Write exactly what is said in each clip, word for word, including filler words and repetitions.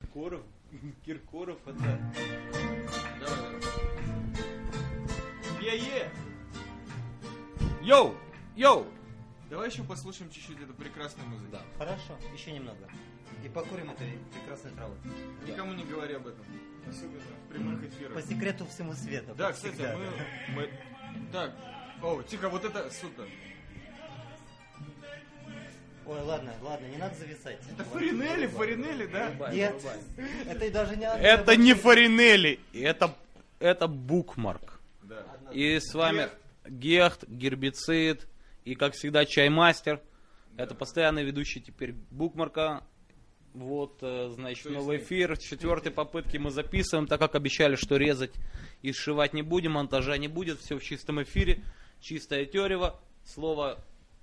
Киркоров. Киркоров это... Е-е! Йоу! Йоу! Давай еще послушаем чуть-чуть эту прекрасную музыку. Да. Хорошо, еще немного. И покурим этой прекрасной травы. Никому не говори об этом. Особенно в прямых эфирах. По секрету всему свету. Да, кстати, всегда. мы, мы... Так, о, тихо, вот это супер. Ой, ладно, ладно, не надо зависать. Это Фаринелли, Фаринелли, да? Нет, это и даже не одна Это не большая- Фаринелли, это, это Букмарк. Да. И с вами Гехт, Гербицид и, как всегда, Чаймастер. Это постоянный ведущий теперь Букмарка. Вот, э, значит, То есть новый мы- эфир. С четвертой попытки мы записываем, так как обещали, что резать и сшивать не будем, монтажа не будет. Все в чистом эфире, чистое терево. Слово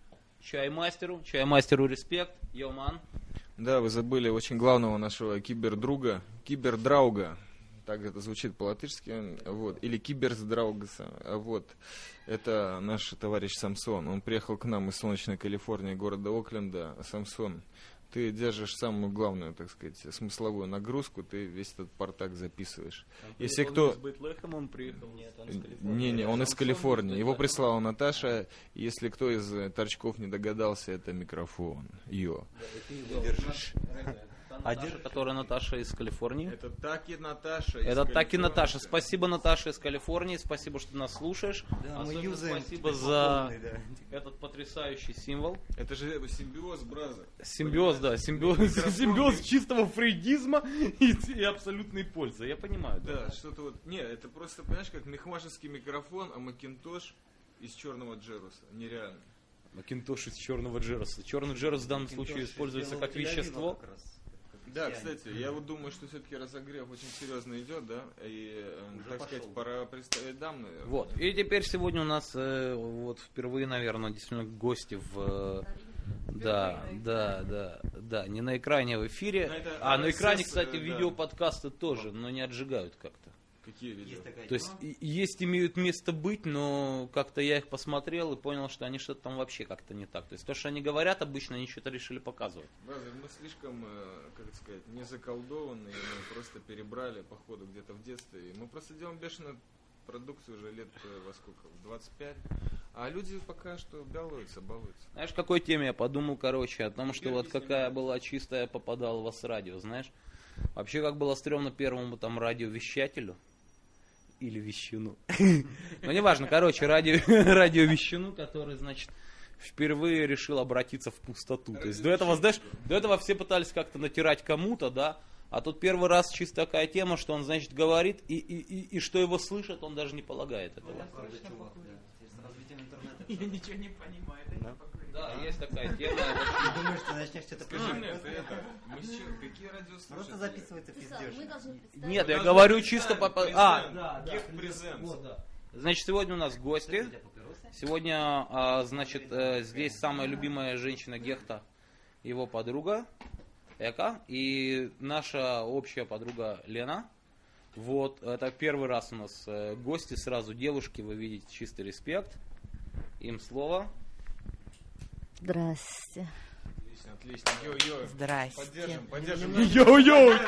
Чаймастеру. Чаймастеру респект. Йоман. Да, вы забыли очень главного нашего кибердруга, кибердрауга. Так это звучит по-латышски, вот, или киберсдраугаса, вот. Это наш товарищ Самсон. Он приехал к нам из солнечной Калифорнии, города Окленда. Самсон, ты держишь самую главную, так сказать, смысловую нагрузку, ты весь этот партак записываешь. Если кто... Он из Бейтлехема, он приехал. Нет, он из Калифорнии. Не-не, он из Самсон Калифорнии. из Его Бейтлехема. прислала Наташа. Если кто из э, торчков не догадался, это микрофон. Йо. Держишь. А Наташа, которая Наташа из Калифорнии. Это так и Наташа. из Это так и Калифорнии. Наташа. Спасибо, Наташа из Калифорнии. Спасибо, что ты нас слушаешь. Да, мы Особенно юзаем спасибо теперь за полный, да. этот потрясающий символ. Это же симбиоз, бразер. Симбиоз, да, симбиоз, Микрофон. симбиоз чистого фрейдизма и, и абсолютной пользы. Я понимаю. Да, что-то вот... Не, это просто, понимаешь, как мехмашевский микрофон, а Макинтош из черного Джеруса. Нереально. Макинтош из черного джероса. Черный джерос в данном случае Макинтош из используется белого как Тель-Авива вещество. как раз, как Да, крестьяне. кстати, я вот думаю, что все-таки разогрев очень серьезно идет, да? И, э, Уже так пошел. сказать, пора представить дам, наверное. Вот. И теперь сегодня у нас э, вот впервые, наверное, действительно гости в... э, да, да, да, да, не на экране в эфире, Но это а на экране, эр эс эс, кстати, э, да. видеоподкасты тоже, но не отжигают как-то. Какие видео? Есть такая То есть тема. и- есть, имеют место быть, но как-то я их посмотрел и понял, что они что-то там вообще как-то не так. То есть то, что они говорят обычно, они что-то решили показывать. Бразер, мы слишком, э, как это сказать, не заколдованные, мы просто перебрали, походу, где-то в детстве. И мы просто делаем бешеную продукцию уже лет э, во сколько, в двадцать пять. А люди пока что балуются, балуются. Знаешь, в какой теме я подумал, короче, о том, что Теперь вот объясни какая мне. была чистая попадала вас радио, знаешь. Вообще, как было стрёмно первому там радиовещателю. Или вещуну. Ну, неважно, короче, радио, радиовещуну, который, значит, впервые решил обратиться в пустоту. То есть до этого, знаешь, до этого все пытались как-то натирать кому-то, да, а тут первый раз чисто такая тема, что он, значит, говорит, и, и, и, и что его слышат, он даже не полагает этого. Правда, чувак, да. С развитием интернета. Я ничего не понимаю. Да. Да, есть такая тема. Ты думаешь, ты начнешь что-то Скажи мне, понимать? ты это, мы с чем- какие радиослушатели? Просто записывается Мы пиздеж. должны представить. Нет, я Даже говорю презент, чисто по... презент. А, Да, да. Гефт презент. Вот, да. значит, сегодня у нас гости. У тебя папиросы? Сегодня, а, значит, э, здесь самая любимая женщина Гехта, его подруга Эка, и наша общая подруга Лена. Вот, это первый раз у нас э, гости, сразу девушки, вы видите, чистый респект. Им слово. Здрасте. Отлично, отлично. Йо-йо. Здрасте. Поддержим, поддержим. Йоу-йоу!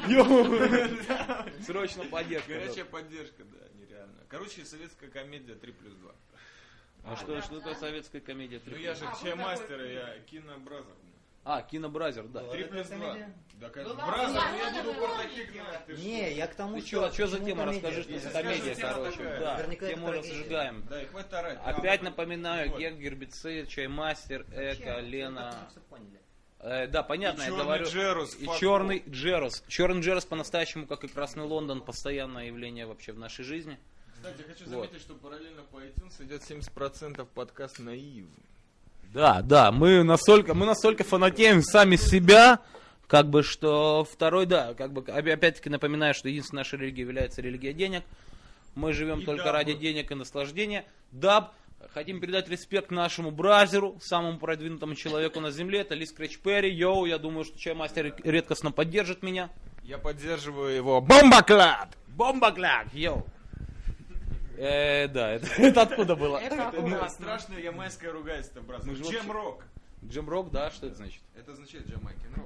Йоу! Срочно поддержка. Горячая поддержка, да, нереально. Короче, советская комедия три плюс два. А что, что такое советская комедия? Ну я же чаймастер, и я кинобразер. А, Кинобразер, да. три это плюс два. комедия? Да, как Ну да, бразер, да, я да, буду да, бардакик на ты Не, я к тому, Ты что... что, что за почему тема? комедия? Расскажи, что Если за скажешь, комедия, тема короче. такая. Да, Наверняка это тему трагедия. разжигаем. Да, и хватит орать. Опять А, напоминаю, вот. Гек, Гербицид, Чаймастер, Эка, Лена. Мы всё поняли. Э, да, понятно, И я черный говорю. Джерус, И fuck черный Джерус. Черный Джерус по-настоящему, как и Красный Лондон, постоянное явление вообще в нашей жизни. Кстати, хочу Вот. заметить, что параллельно по iTunes идет семьдесят процентов подкаст «Наив». Да, да, мы настолько, мы настолько фанатеем сами себя, как бы, что второй, да, как бы, опя- опять-таки напоминаю, что единственная наша религия является религия денег. Мы живем И только даб. ради денег и наслаждения. Даб, хотим передать респект нашему бразеру, самому продвинутому человеку на земле, это Ли Скретч Перри. Йоу, я думаю, что Чаймастер редкостно поддержит меня. Я поддерживаю его «Бомбоклад». Бомбокляк, йоу. Э, да, это, это откуда было? Это страшное ямайское ругательство, брат. Мы же вообще- Джем-рок. Джем-рок, да, что это значит? Это означает джамайкин рок.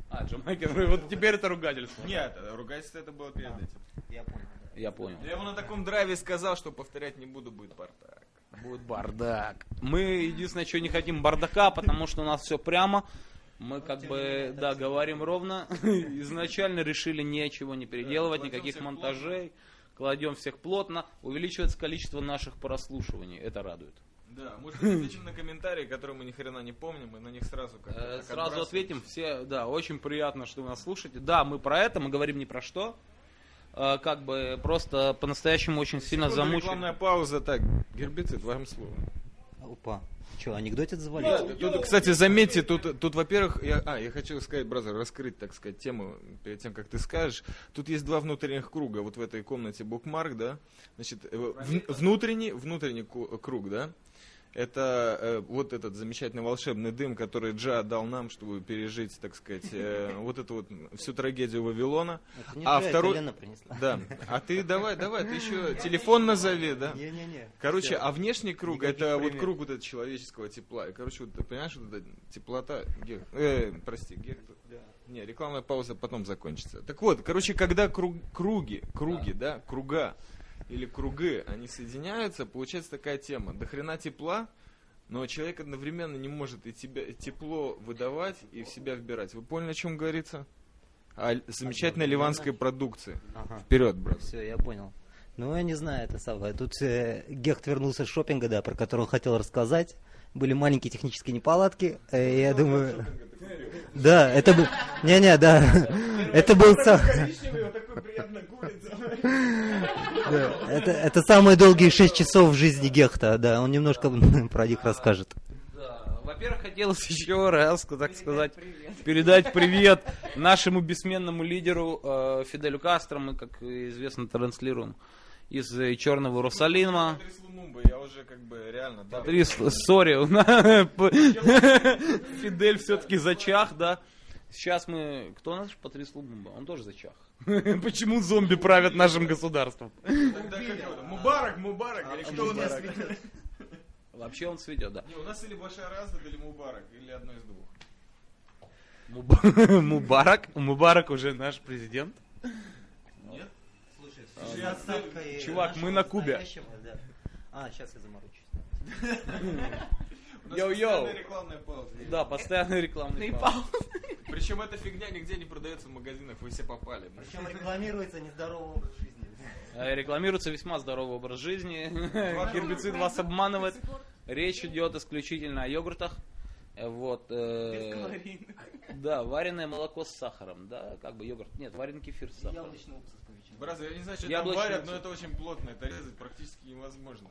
А, Джамайкин, вот теперь это ругательство. Нет, ругательство это было перед этим. Я понял. Я понял. Я ему на таком драйве сказал, что повторять не буду, будет бардак. Будет бардак. Мы единственное, что не хотим бардака, потому что у нас все прямо. Мы как бы, да, говорим ровно. Изначально решили ничего не переделывать, Да, никаких всех монтажей. Кладем всех плотно. Увеличивается количество наших прослушиваний. Это радует. Да, может быть, ответим на комментарии, которые мы ни хрена не помним, и на них сразу как Э, Сразу ответим. Все, да, очень приятно, что вы нас слушаете. Да, мы про это, мы говорим не про что. Э, Как бы просто по-настоящему очень сильно замучили. Рекламная пауза, так, гербицид, вам слово. Опа. Че, анекдотик завалил? Тут, кстати, заметьте, тут, тут во-первых, я, а, я хочу сказать, бразер, раскрыть, так сказать, тему перед тем, как ты скажешь. Тут есть два внутренних круга, вот в этой комнате букмарк, да, значит, э, в- внутренний, внутренний ку- круг, да, это э, вот этот замечательный волшебный дым, который Джа дал нам, чтобы пережить, так сказать, э, вот эту вот всю трагедию Вавилона. Это не А Джа, это второй- Лена принесла. Да, а ты давай, давай, ты еще телефон назови, да. Не-не-не. Короче, Всё. а внешний круг Никаких это вот пример. круг вот этого человеческого тепла. И, короче, вот ты понимаешь, вот эта теплота. Гек, э, прости, Гек. Не, рекламная пауза потом закончится. Так вот, короче, когда круг, круги, круги, да. круга или круги, они соединяются, получается такая тема. До хрена тепла, но человек одновременно не может и тебя и тепло выдавать, и в себя вбирать. Вы поняли, о чем говорится? О л- замечательной ливанской продукции. Ага. Вперед, брат. Все, я понял. Ну, я не знаю, это самое. Тут э, Гехт вернулся с шопинга, да, про который он хотел рассказать. Были маленькие технические неполадки. э, я думаю... Да, это был... Не-не, да. Это был сам... Да, это, это самые долгие шесть часов в жизни Гехта, да, он немножко про них расскажет. Да, во-первых, хотелось еще раз, так сказать, передать привет нашему бессменному лидеру э, Фиделю Кастро. Мы, как известно, транслируем из э, Черного Иерусалима. Патрис Лумумба, я уже как бы реально... да. Патрис, сори, Фидель все-таки зачах, да. Сейчас мы... Кто наш Патрис Лумумба? Он тоже зачах. Почему зомби правят нашим государством? Тогда как это? Мубарак, Мубарак, или кто у нас? Вообще он цветет, да. Не, у нас или Башар Асад, или Мубарак, или одно из двух. Муба- Мубарак? Мубарак уже наш президент. Нет? Слушай, с с отставкой Чувак, мы нашего на Кубе. настоящего, да. А, сейчас я заморочусь. У нас Йоу-йоу. постоянная рекламная пауза. Да, постоянный рекламный пауза. Причем эта фигня нигде не продается в магазинах, вы все попали. Причем рекламируется нездоровый образ жизни. Э, Рекламируется весьма здоровый образ жизни. Гербицид вас обманывает. Речь идет исключительно о йогуртах. Э, Вот. э, Да, вареное молоко с сахаром, да, как бы йогурт. Нет, вареный кефир с сахаром. Яблочный уксус помечен. Брат, я не знаю, что там Яблочный варят, уксус. но это очень плотно, это резать практически невозможно.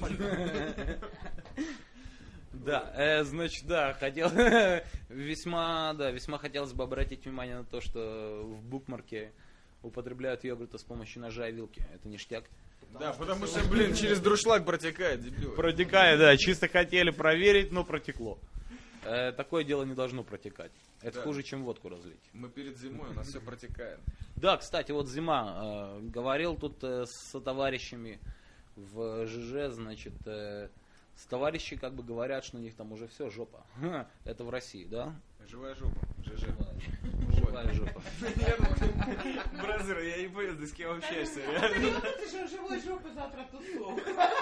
Да, э, значит, да, хотел весьма, да, весьма хотелось бы обратить внимание на то, что в букмарке употребляют йогурты с помощью ножа и вилки. Это ништяк. Да, потому что, блин, через друшлаг протекает, дебил. Протекает, да, чисто хотели проверить, но протекло. Э, такое дело не должно протекать. Это Да. хуже, чем водку разлить. Мы перед зимой, у нас все протекает. Да, кстати, вот зима. Э, говорил тут э, с товарищами в ЖЖ, значит, э, с товарищи как бы говорят, что у них там уже все, жопа. Ха, это в России, да? Живая жопа, ЖЖ. Живая жопа. Бразер, я не понял, ты с кем общаешься, реально. Ты же живой жопы завтра тусовка.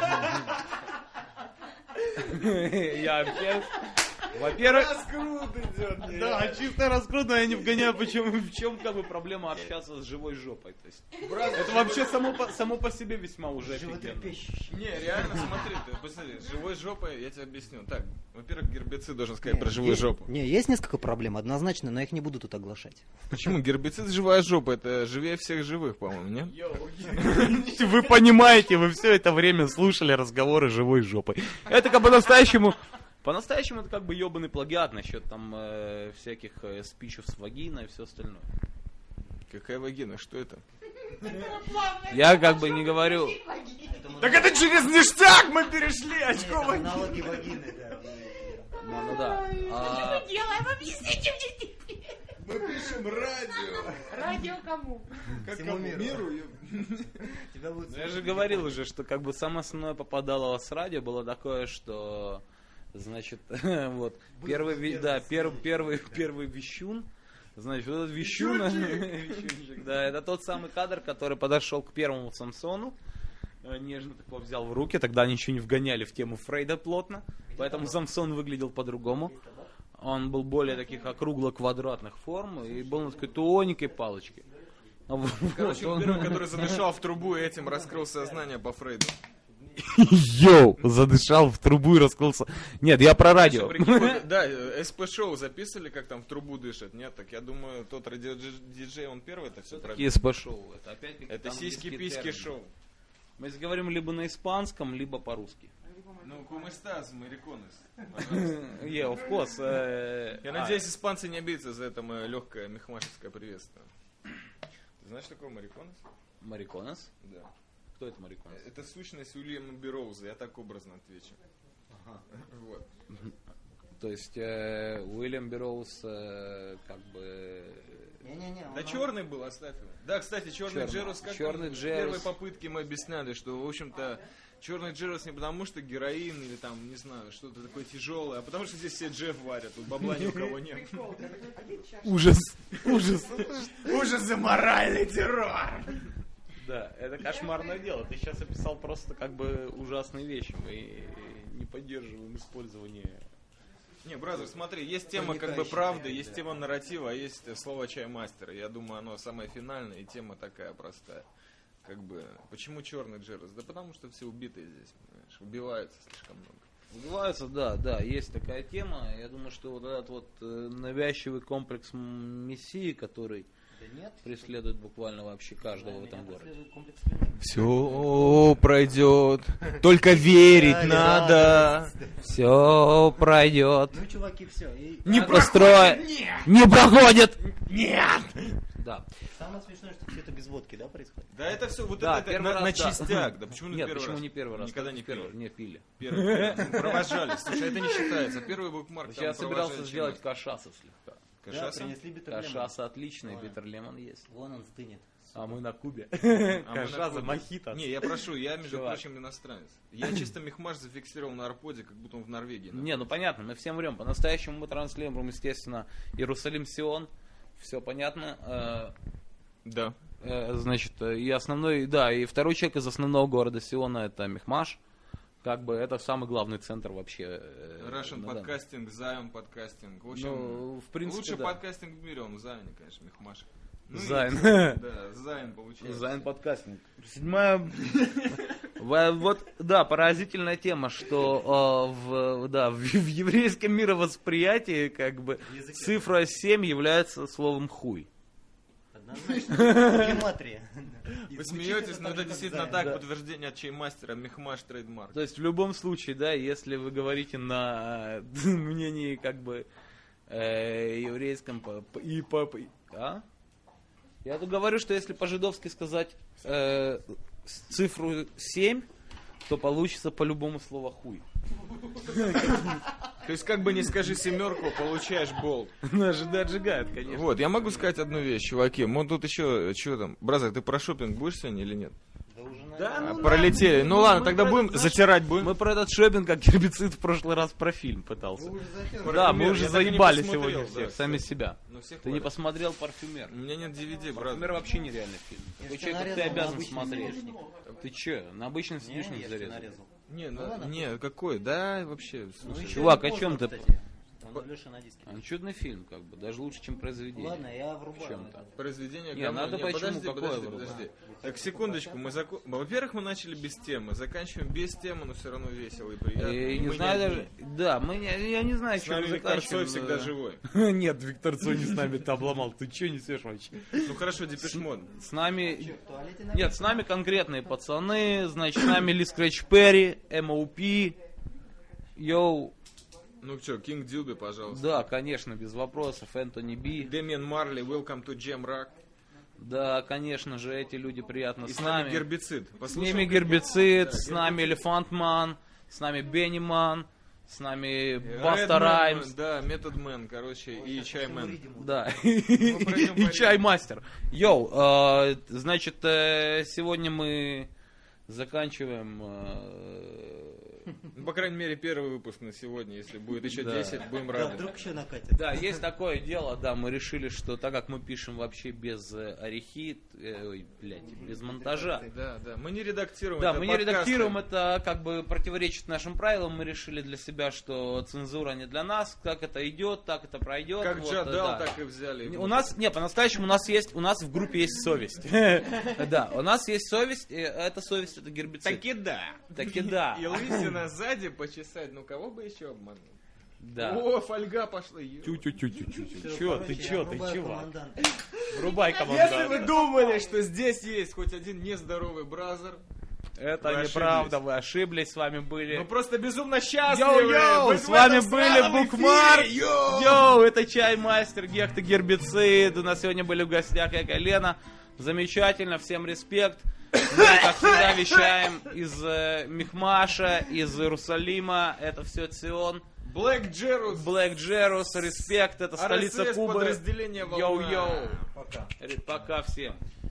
Я общаюсь. Во-первых, Раскрут идет. да, чисто раскрут, но я не вгоняю, почему, в чем как бы проблема общаться с живой жопой. То есть, это вообще само по, само по себе весьма уже офигенно. Животрепещущий. Не, реально, смотри, ты посмотри, с живой жопой, я тебе объясню. Так, во-первых, гербицид должен сказать про живую Есть- жопу. Не, есть несколько проблем, однозначно, но я их не буду тут оглашать. Почему? Гербицид живая жопа, это живее всех живых, по-моему, нет? Вы понимаете, вы все это время слушали разговоры с живой жопой. Это как бы по-настоящему... По-настоящему это как бы ебаный плагиат насчет там э, всяких э, спичев с вагиной и все остальное. Какая вагина, что это? Я как бы не говорю... Так это через ништяк мы перешли, очко вагины. Аналоги вагины, да. Ну, ну да. А, Делаем, объясните мне теперь. Мы пишем радио. Радио кому? Как Всему кому? миру. Миру? ё- Тебя будет ну, я же говорил уже, что как бы самое основное попадало с радио было такое, что... Значит, вот, первый, ви- да, пер- первый, первый вещун, Значит, вот этот Вещуна, Вещунчик, да, это тот самый кадр, который подошел к первому Самсону, э, нежно так его взял в руки, тогда они еще не вгоняли в тему Фрейда плотно, поэтому Самсон выглядел по-другому. Он был более таких округло-квадратных форм и был на такой тоненькой палочке. Короче, он первый, который задышал в трубу и этим раскрыл сознание по Фрейду. Йоу, задышал в трубу и раскрылся. Нет, я про радио. Прикинь, вот, да, СП-шоу записывали, как там в трубу дышат. Нет, так я думаю, тот радиодиджей, он первый это все Какие СП-шоу? Это опять какие-то Это английские сиськи-письки термины. шоу. Мы здесь говорим либо на испанском, либо по-русски. Ну, como estás, maricоnes? Пожалуйста. Yeah, of course. э, Я а, надеюсь, испанцы не обидятся за это мое легкое мехмашевское приветствие. Ты знаешь, что такое мариконес? Мариконес? Да. Кто это Мариконес? Это сущность Уильяма Берроуза, я так образно отвечу. Вот. То есть э, Уильям Берроуз э, как бы... Не-не-не, Да он- черный был, оставь его. Да, кстати, черный Черный. Джерус, как Черный там в Джерус. первой попытке мы объясняли, что, в общем-то, черный Джерус не потому, что героин или там, не знаю, что-то такое тяжелое, а потому что здесь все Джефф варят, тут бабла ни у кого нет. Ужас, ужас. Ужас и моральный террор! Да, это кошмарное дело. Ты сейчас описал просто как бы ужасные вещи. Мы не поддерживаем использование... Не, бразер, смотри, есть тема как бы Проникающая правды, тема, есть да. тема нарратива, а есть э, слово чаймастера. Я думаю, оно самое финальное, и тема такая простая. Как бы, почему черный Джерус? Да потому что все убитые здесь, понимаешь, убиваются слишком много. Убиваются, да, да, есть такая тема. Я думаю, что вот этот вот э, навязчивый комплекс м- мессии, который Да нет. преследует буквально вообще каждого в этом Меня городе. преследует комплекс вины. Все пройдет, только верить Да, надо. да, Все пройдет. Ну, чуваки, все. Не простроит. Не проходит. Нет. Да. Самое смешное, что все это без водки, да, происходит? Да это все, вот Да, это, это первый на, раз, на да. частяк. Да почему не Нет, первый почему раз? не первый раз? Никогда не первый. пили. Не пили. Первый, первый. Мы провожали. Слушай, это не считается. Первый букмарк там Я собирался провожали сделать чем-то. кашаса слегка. Да, Кашаса? принесли битерлемон. Кашаса отличный, Ой. битерлемон есть. Вон он стынет. А мы на Кубе. А мы на Кашаса, Кубе. мохито. Не, я прошу, я, между Чувак. прочим, иностранец. Я чисто мехмаш зафиксировал на арподе, как будто он в Норвегии. Не, ну понятно, мы всем врем. По-настоящему мы транслируем, естественно, Иерусалим Сион. Все понятно. Да. Э, э, Значит, э, и основной, да, и второй человек из основного города Сиона это Мехмаш. Как бы это самый главный центр вообще. э, Russian на данный- подкастинг, Zion подкастинг. В общем, Ну, в принципе, лучший да. подкастинг в мире, он в Зайне, конечно, мехмаш. Ну и- Зайн. Да, Зайн получается. Зайн подкастинг. Седьмая... В- Вот, да, поразительная тема, что э, в, да, в, в еврейском мировосприятии как бы Языке. цифра семь является словом хуй. Однозначно. Гематрия. И Вы звучит смеетесь, но так это же, как действительно Зайн. так, Да. подтверждение от чаймастера, мехмаш трейдмарк. То есть в любом случае, да, если вы говорите на э, мнении как бы э, еврейском по- по- и по... по- А? Я тут говорю, что если по-жидовски сказать э, с- цифру семь, то получится по-любому слово хуй. То есть, как бы не скажи семерку, получаешь болт. Даже отжигает, конечно. Вот, я могу сказать одну вещь, чуваки. Мы тут еще, что там, бразер, ты про шопинг будешь сегодня или нет? Да уже, Да, наверное, А, ну, пролетели. ну, Ну ладно, мы тогда про будем этот наш- затирать будем. Мы про этот шопинг, как гербицид, в прошлый раз про фильм пытался. вы уже затерли. Да, мы Парфюмер, уже я так и не заебали посмотрел, сегодня да, всех, сами кстати. себя. Ну, всех Ты не хвалят. посмотрел «Парфюмер»? У меня нет ди ви ди, «Парфюмер» брат. вообще нереальный фильм. Такой что, человек, как ты нарезал на обязан обычный смотреть. сливочник? Ты че, на обычный Не, сливочник я что, зарезал? нарезал. Не, Ну ну, ладно. не, какой? Да, вообще, Ну, слушай. еще Чувак, не о чем поздно, ты? кстати. Он у Лёши на диске. А, ну, чудный фильм, как бы, даже лучше, чем произведение. Ладно, я врубаю. чем-то. это. Произведение Не, говно. надо почему, подожди, какое подожди, выбрать? подожди. Так, секундочку, мы заку... Во-первых, мы начали без темы, заканчиваем без темы, но все равно весело и приятно. Я И не мы знаю не даже... одни. Да, мы не, я не знаю, С что нами мы Виктор Цой заканчиваем. всегда живой. Нет, Виктор Цой не с нами-то обломал. Ты че несешь вообще? Ну хорошо, Депеш Мод. С нами... В туалете на Нет, с нами конкретные пацаны, значит, с нами Ли Скрэч Перри, эм о пи, йоу, Ну что, Кинг Дюби, пожалуйста. да, конечно, без вопросов, Энтони Би, Дэмиан Марли, Welcome to Jam Rock. да, конечно же, эти люди приятно И с с нами нами. Гербицид. С Послушаем, ними как- Гербицид, Да, с нами Элефант Ман, с нами Бенни Ман, с нами Redman, Баста Раймс, Да, Метод Мэн, короче, и Чаймен. да, пройдем и по Чаймастер. Йоу, э, значит, э, сегодня мы заканчиваем... э, Ну, по крайней мере, первый выпуск на сегодня. Если будет еще Да. десять, будем Да, рады. вдруг еще накатит. Да, есть такое дело, да, мы решили, что так как мы пишем вообще без э, орехи, э, ой, блядь, без монтажа, Да, да. Мы не редактируем. да, это мы не подкасты. редактируем, это как бы противоречит нашим правилам, мы решили для себя, что цензура не для нас, как это идет, так это пройдет. Как вот, Джа э, дал, да. так и взяли. У нас, не, по-настоящему у нас есть, у нас в группе есть совесть. Да, у нас есть совесть, и эта совесть это гербицид. Таки да. Таки да. И лысина сзади почесать. Ну, кого бы еще обмануть? Да. О, фольга пошла. ё. Тю-тю-тю-тю-тю. Чё, ты чё, ты Врубаю чувак? команданта. Врубай Если командант. вы думали, что здесь есть хоть один нездоровый бразер, Это Вы неправда, ошиблись. вы ошиблись, с вами были... мы просто безумно счастливы. Йоу-йоу, быть с в вами этом были странном Букмарк. эфире. Йоу. Йоу, это Чаймастер, Гехт и Гербицид. У нас сегодня были в гостях я, Лена. Замечательно, всем респект. Мы, как всегда, вещаем из э, Мехмаша, из Иерусалима. Это все Цион. Блэк Джерус. Блэк Джерус, респект, это столица ар эс эс Кубы. подразделение «Волна». Йоу-йоу. Пока. Пока всем.